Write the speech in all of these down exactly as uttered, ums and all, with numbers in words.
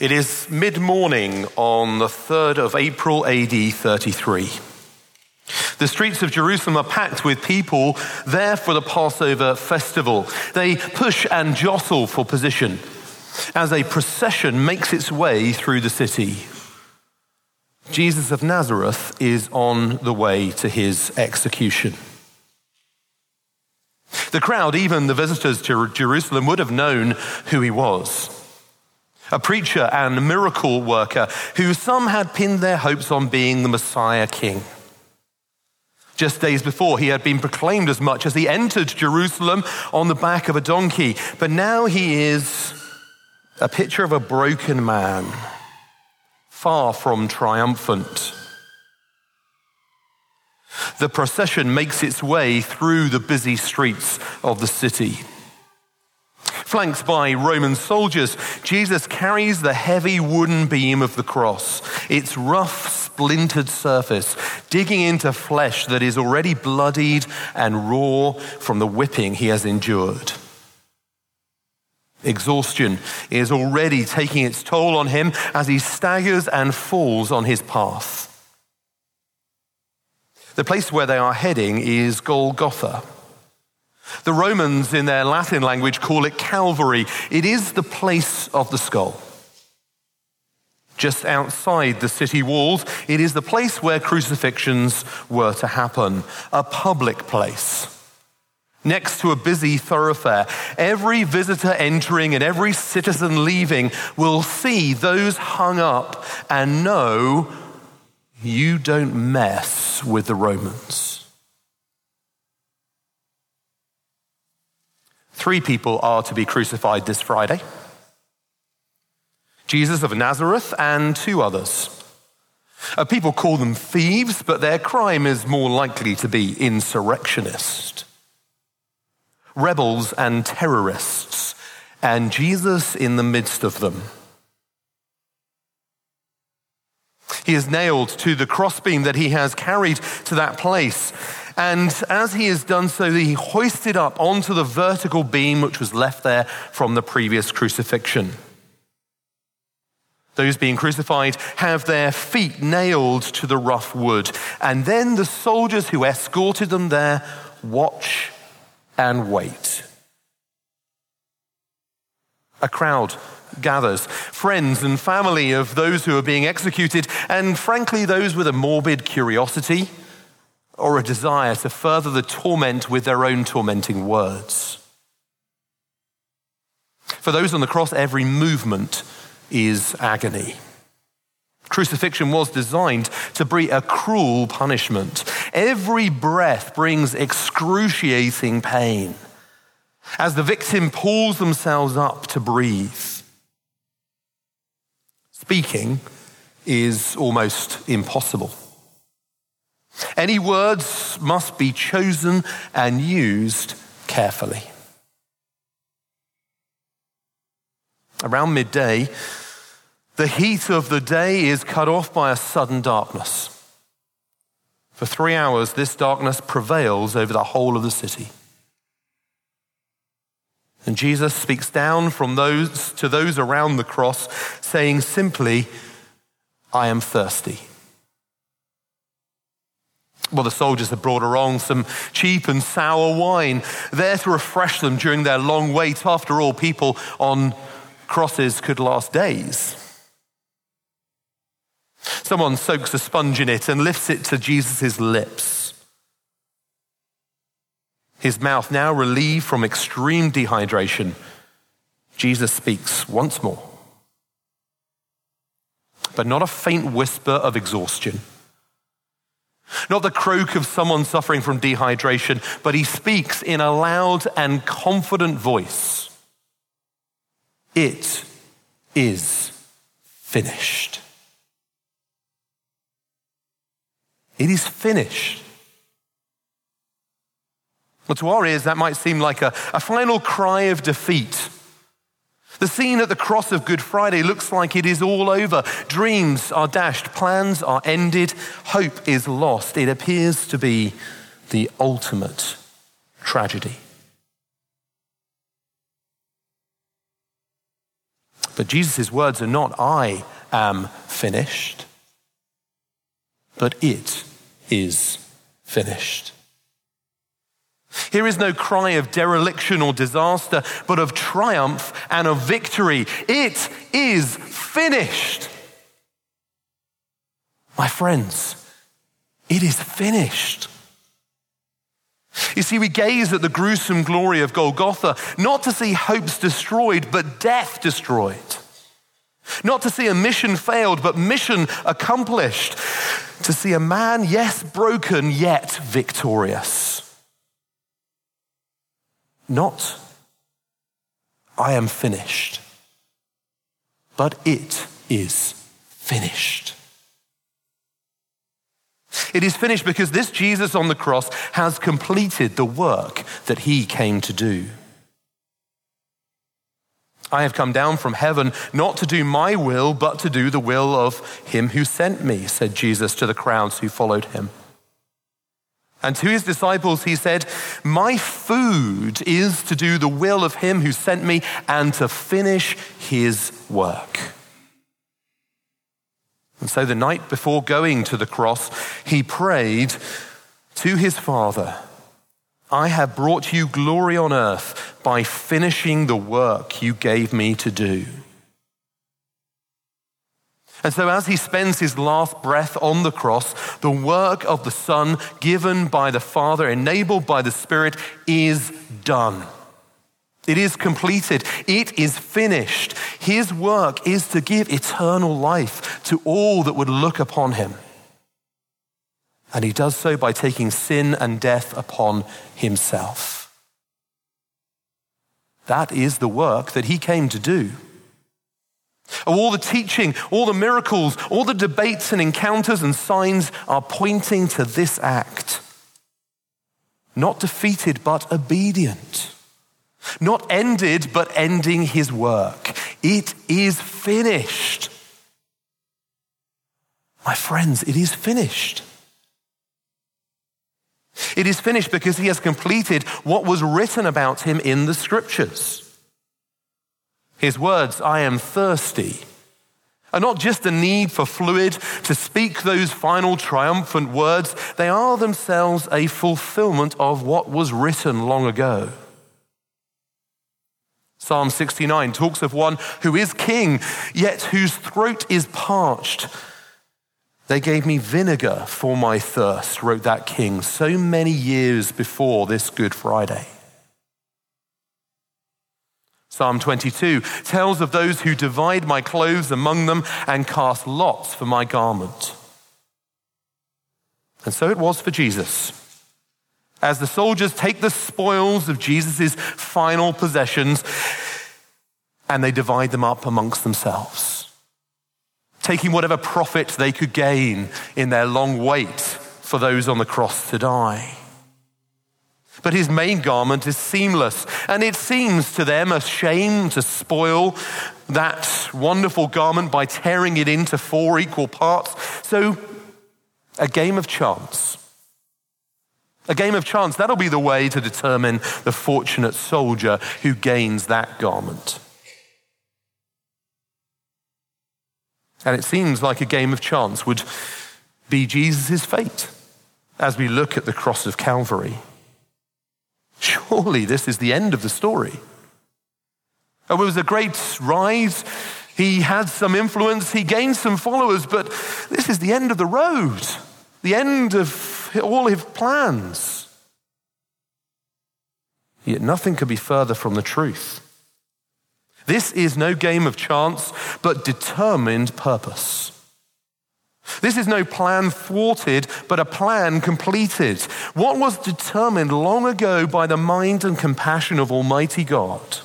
It is mid-morning on the third of April A D thirty-three. The streets of Jerusalem are packed with people there for the Passover festival. They push and jostle for position as a procession makes its way through the city. Jesus of Nazareth is on the way to his execution. The crowd, even the visitors to Jerusalem, would have known who he was. A preacher and miracle worker who some had pinned their hopes on being the Messiah King. Just days before, he had been proclaimed as much as he entered Jerusalem on the back of a donkey. But now he is a picture of a broken man, far from triumphant. The procession makes its way through the busy streets of the city. Flanked by Roman soldiers, Jesus carries the heavy wooden beam of the cross, its rough, splintered surface, digging into flesh that is already bloodied and raw from the whipping he has endured. Exhaustion is already taking its toll on him as he staggers and falls on his path. The place where they are heading is Golgotha. The Romans, in their Latin language, call it Calvary. It is the place of the skull. Just outside the city walls, it is the place where crucifixions were to happen, a public place. Next to a busy thoroughfare, every visitor entering and every citizen leaving will see those hung up and know you don't mess with the Romans. Three people are to be crucified this Friday: Jesus of Nazareth and two others. Uh, people call them thieves, but their crime is more likely to be insurrectionist. Rebels and terrorists, and Jesus in the midst of them. He is nailed to the crossbeam that he has carried to that place. And as he has done so, he hoisted up onto the vertical beam which was left there from the previous crucifixion. Those being crucified have their feet nailed to the rough wood. And then the soldiers who escorted them there watch and wait. A crowd gathers, friends and family of those who are being executed, and frankly, those with a morbid curiosity or a desire to further the torment with their own tormenting words. For those on the cross, every movement is agony. Crucifixion was designed to be a cruel punishment. Every breath brings excruciating pain as the victim pulls themselves up to breathe. Speaking is almost impossible. Any words must be chosen and used carefully. Around midday, the heat of the day is cut off by a sudden darkness. For three hours, this darkness prevails over the whole of the city. And Jesus speaks down from those to those around the cross, saying simply, "I am thirsty." Well, the soldiers had brought along some cheap and sour wine, there to refresh them during their long wait. After all, people on crosses could last days. Someone soaks a sponge in it and lifts it to Jesus' lips. His mouth now relieved from extreme dehydration, Jesus speaks once more. But not a faint whisper of exhaustion. Not the croak of someone suffering from dehydration, but he speaks in a loud and confident voice. It is finished. It is finished. Well, to our ears, that might seem like a, a final cry of defeat. The scene at the cross of Good Friday looks like it is all over. Dreams are dashed, plans are ended, hope is lost. It appears to be the ultimate tragedy. But Jesus' words are not, I am finished, but it is finished. Here is no cry of dereliction or disaster, but of triumph and of victory. It is finished. My friends, it is finished. You see, we gaze at the gruesome glory of Golgotha, not to see hopes destroyed, but death destroyed. Not to see a mission failed, but mission accomplished. To see a man, yes, broken, yet victorious. Not, I am finished, but it is finished. It is finished because this Jesus on the cross has completed the work that he came to do. I have come down from heaven not to do my will, but to do the will of him who sent me, said Jesus to the crowds who followed him. And to his disciples he said, my food is to do the will of him who sent me and to finish his work. And so the night before going to the cross, he prayed to his Father, I have brought you glory on earth by finishing the work you gave me to do. And so as he spends his last breath on the cross, the work of the Son given by the Father, enabled by the Spirit, is done. It is completed. It is finished. His work is to give eternal life to all that would look upon him. And he does so by taking sin and death upon himself. That is the work that he came to do. All the teaching, all the miracles, all the debates and encounters and signs are pointing to this act. Not defeated, but obedient. Not ended, but ending his work. It is finished. My friends, it is finished. It is finished because he has completed what was written about him in the scriptures. His words, I am thirsty, are not just a need for fluid to speak those final triumphant words. They are themselves a fulfillment of what was written long ago. Psalm sixty-nine talks of one who is king, yet whose throat is parched. They gave me vinegar for my thirst, wrote that king so many years before this Good Friday. Psalm twenty-two tells of those who divide my clothes among them and cast lots for my garment. And so it was for Jesus. As the soldiers take the spoils of Jesus' final possessions and they divide them up amongst themselves, taking whatever profit they could gain in their long wait for those on the cross to die. But his main garment is seamless, and it seems to them a shame to spoil that wonderful garment by tearing it into four equal parts. So a game of chance. A game of chance, that'll be the way to determine the fortunate soldier who gains that garment. And it seems like a game of chance would be Jesus' fate as we look at the cross of Calvary. Surely this is the end of the story. Oh, it was a great rise. He had some influence. He gained some followers, but this is the end of the road, the end of all his plans. Yet nothing could be further from the truth. This is no game of chance, but determined purpose. This is no plan thwarted, but a plan completed. What was determined long ago by the mind and compassion of Almighty God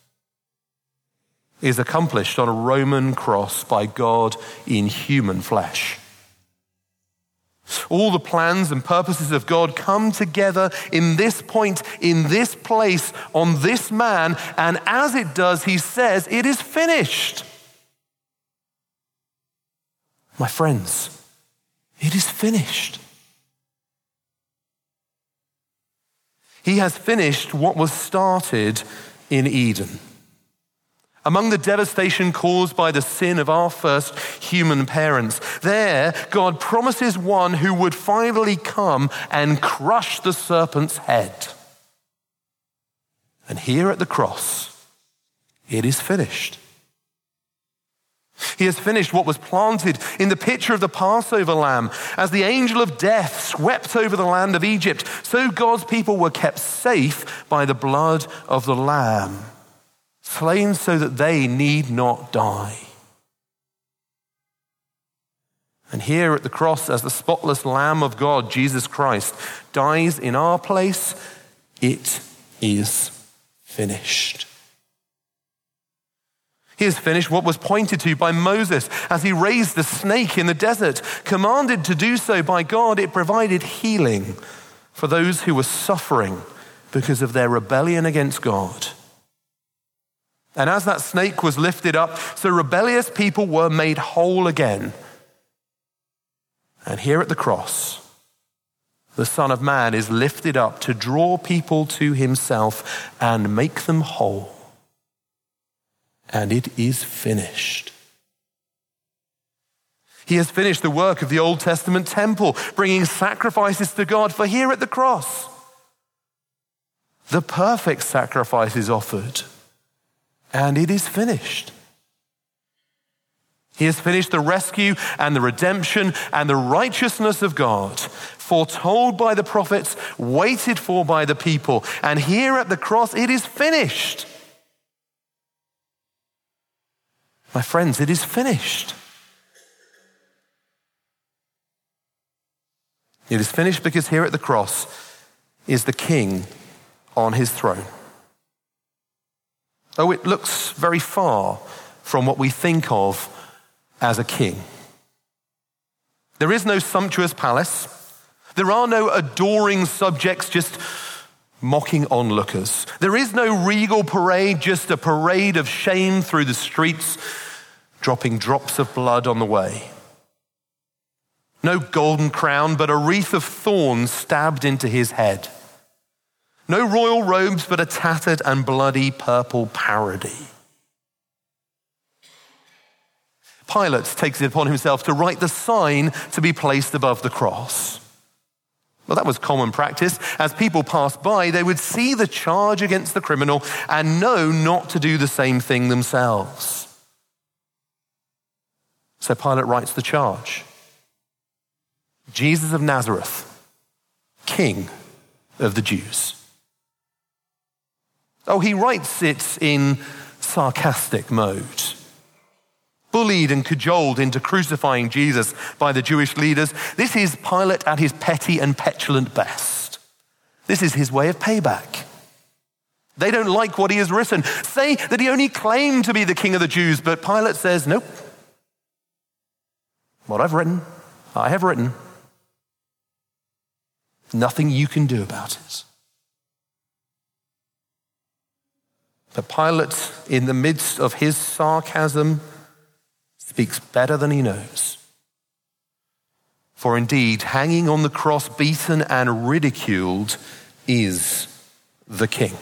is accomplished on a Roman cross by God in human flesh. All the plans and purposes of God come together in this point, in this place, on this man, and as it does, he says, it is finished. My friends, it is finished. He has finished what was started in Eden. Among the devastation caused by the sin of our first human parents, there God promises one who would finally come and crush the serpent's head. And here at the cross, it is finished. He has finished what was planted in the picture of the Passover lamb. As the angel of death swept over the land of Egypt, so God's people were kept safe by the blood of the lamb, slain so that they need not die. And here at the cross, as the spotless Lamb of God, Jesus Christ, dies in our place, it is finished. He has finished what was pointed to by Moses as he raised the snake in the desert. Commanded to do so by God, it provided healing for those who were suffering because of their rebellion against God. And as that snake was lifted up, so rebellious people were made whole again. And here at the cross, the Son of Man is lifted up to draw people to himself and make them whole. And it is finished. He has finished the work of the Old Testament temple, bringing sacrifices to God. For here at the cross, the perfect sacrifice is offered, and it is finished. He has finished the rescue and the redemption and the righteousness of God, foretold by the prophets, waited for by the people. And here at the cross, it is finished. My friends, it is finished. It is finished because here at the cross is the King on his throne. Oh, it looks very far from what we think of as a king. There is no sumptuous palace. There are no adoring subjects just mocking onlookers. There is no regal parade, just a parade of shame through the streets, dropping drops of blood on the way. No golden crown, but a wreath of thorns stabbed into his head. No royal robes, but a tattered and bloody purple parody. Pilate takes it upon himself to write the sign to be placed above the cross. Well, that was common practice. As people passed by, they would see the charge against the criminal and know not to do the same thing themselves. So Pilate writes the charge. Jesus of Nazareth, King of the Jews. Oh, he writes it in sarcastic mode. Bullied and cajoled into crucifying Jesus by the Jewish leaders, this is Pilate at his petty and petulant best. This is his way of payback. They don't like what he has written. Say that he only claimed to be the King of the Jews, but Pilate says, nope. What I've written, I have written. Nothing you can do about it. But Pilate, in the midst of his sarcasm, speaks better than he knows. For indeed, hanging on the cross, beaten and ridiculed, is the King.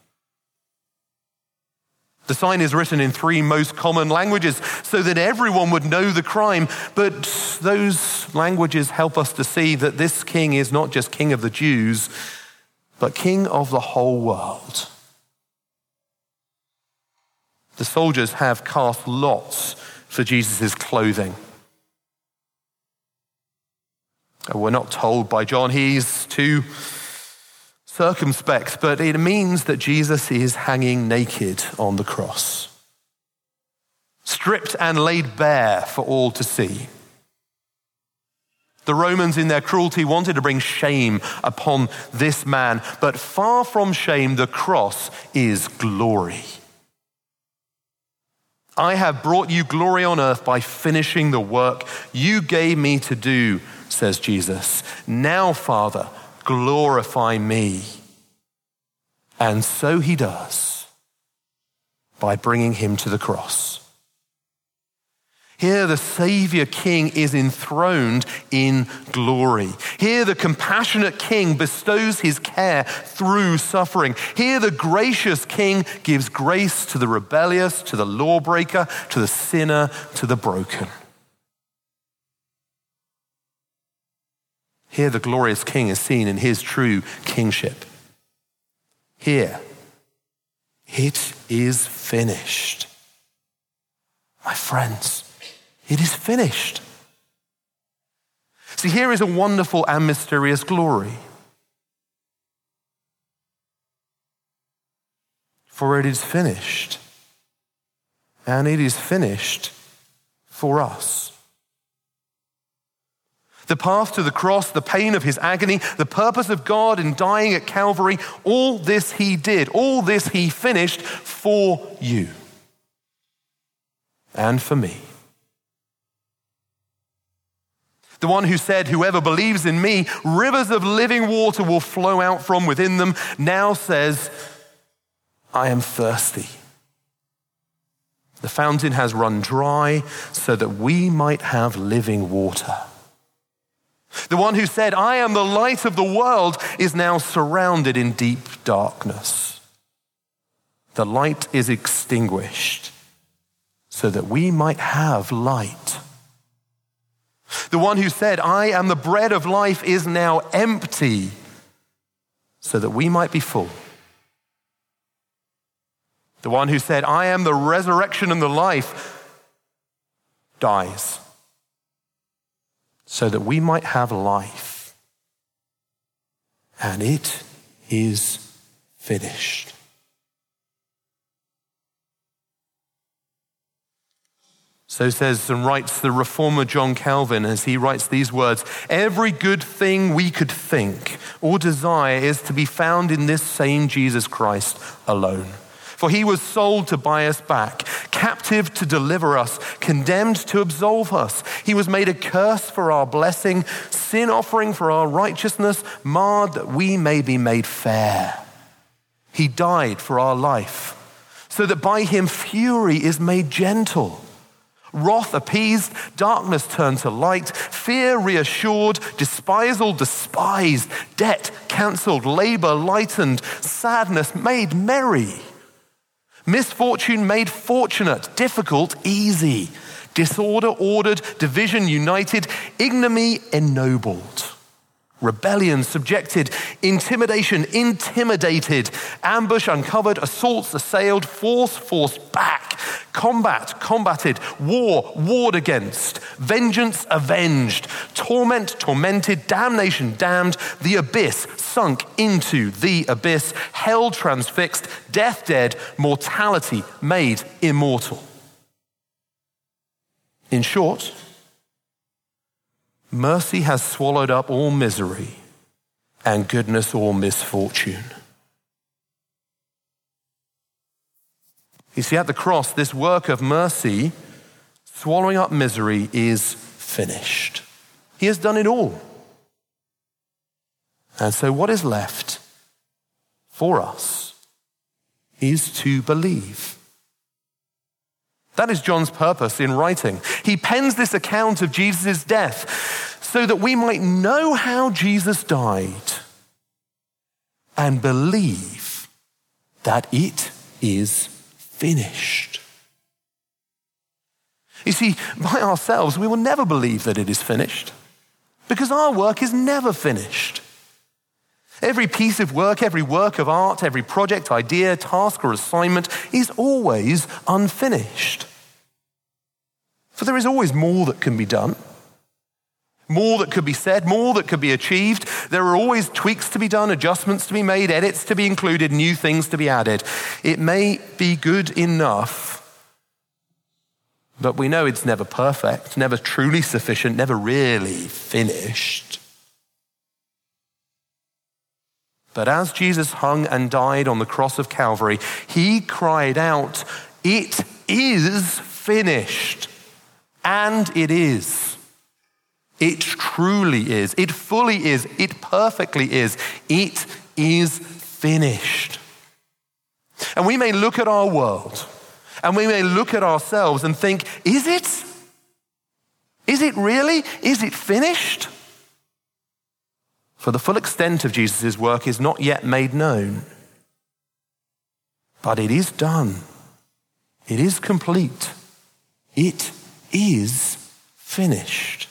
The sign is written in three most common languages so that everyone would know the crime. But those languages help us to see that this king is not just King of the Jews, but King of the whole world. The soldiers have cast lots for Jesus' clothing. We're not told by John he's too circumspect, but it means that Jesus is hanging naked on the cross, stripped and laid bare for all to see. The Romans in their cruelty wanted to bring shame upon this man, but far from shame, the cross is glory. I have brought you glory on earth by finishing the work you gave me to do, says Jesus. Now, Father, glorify me. And so he does by bringing him to the cross. Here the Savior King is enthroned in glory. Here the compassionate King bestows his care through suffering. Here the gracious King gives grace to the rebellious, to the lawbreaker, to the sinner, to the broken. Here the glorious King is seen in his true kingship. Here, it is finished. My friends, it is finished. See, here is a wonderful and mysterious glory. For it is finished, and it is finished for us. The path to the cross, the pain of his agony, the purpose of God in dying at Calvary, all this he did, all this he finished for you and for me. The one who said, "Whoever believes in me, rivers of living water will flow out from within them," now says, "I am thirsty." The fountain has run dry so that we might have living water. The one who said, "I am the light of the world," is now surrounded in deep darkness. The light is extinguished so that we might have light. The one who said, "I am the bread of life," is now empty so that we might be full. The one who said, "I am the resurrection and the life," dies so that we might have life. And it is finished. So says and writes the reformer John Calvin as he writes these words: "Every good thing we could think or desire is to be found in this same Jesus Christ alone. For he was sold to buy us back, captive to deliver us, condemned to absolve us. He was made a curse for our blessing, sin offering for our righteousness, marred that we may be made fair. He died for our life, so that by him fury is made gentle, wrath appeased, darkness turned to light, fear reassured, despisal despised, debt cancelled, labor lightened, sadness made merry, misfortune made fortunate, difficult easy, disorder ordered, division united, ignominy ennobled, rebellion subjected, intimidation intimidated, ambush uncovered, assaults assailed, force forced back, combat combated, war warred against, vengeance avenged, torment tormented, damnation damned, the abyss sunk into the abyss, hell transfixed, death dead, mortality made immortal." In short, mercy has swallowed up all misery and goodness all misfortune. You see, at the cross, this work of mercy, swallowing up misery, is finished. He has done it all. And so what is left for us is to believe. That is John's purpose in writing. He pens this account of Jesus' death so that we might know how Jesus died and believe that it is finished. You see, by ourselves, we will never believe that it is finished because our work is never finished. Every piece of work, every work of art, every project, idea, task, or assignment is always unfinished. For there is always more that can be done, more that could be said, more that could be achieved. There are always tweaks to be done, adjustments to be made, edits to be included, new things to be added. It may be good enough, but we know it's never perfect, never truly sufficient, never really finished. But as Jesus hung and died on the cross of Calvary, he cried out, "It is finished." And it is. It truly is. It fully is. It perfectly is. It is finished. And we may look at our world and we may look at ourselves and think, is it? Is it really? Is it finished? For the full extent of Jesus' work is not yet made known. But it is done. It is complete. It is finished.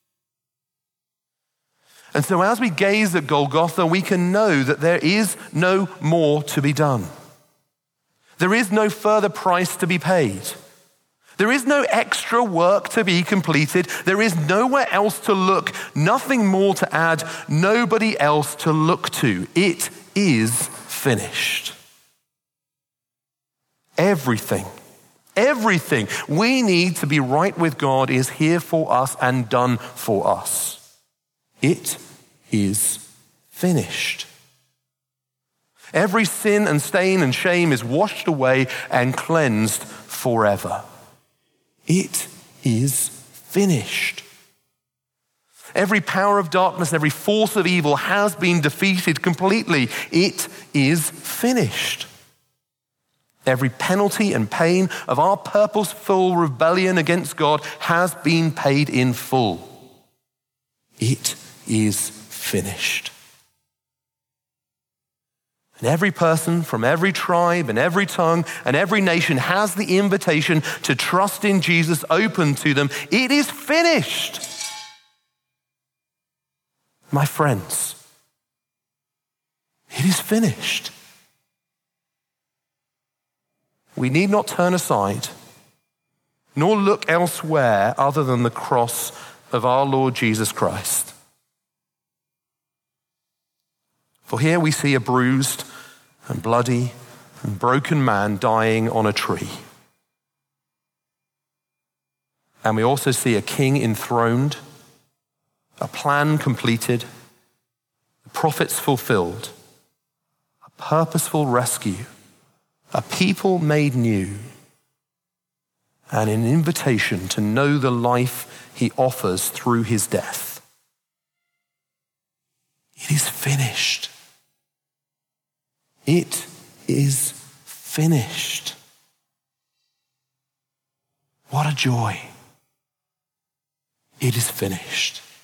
And so as we gaze at Golgotha, we can know that there is no more to be done. There is no further price to be paid. There is no extra work to be completed. There is nowhere else to look, nothing more to add, nobody else to look to. It is finished. Everything, everything we need to be right with God is here for us and done for us. It is finished. Every sin and stain and shame is washed away and cleansed forever. It is finished. Every power of darkness, every force of evil has been defeated completely. It is finished. Every penalty and pain of our purposeful rebellion against God has been paid in full. It is finished. And every person from every tribe and every tongue and every nation has the invitation to trust in Jesus open to them. It is finished. My friends, it is finished. We need not turn aside, nor look elsewhere other than the cross of our Lord Jesus Christ. For here we see a bruised and bloody and broken man dying on a tree. And we also see a king enthroned, a plan completed, the prophets fulfilled, a purposeful rescue, a people made new, and an invitation to know the life he offers through his death. It is finished. It is finished. What a joy. It is finished.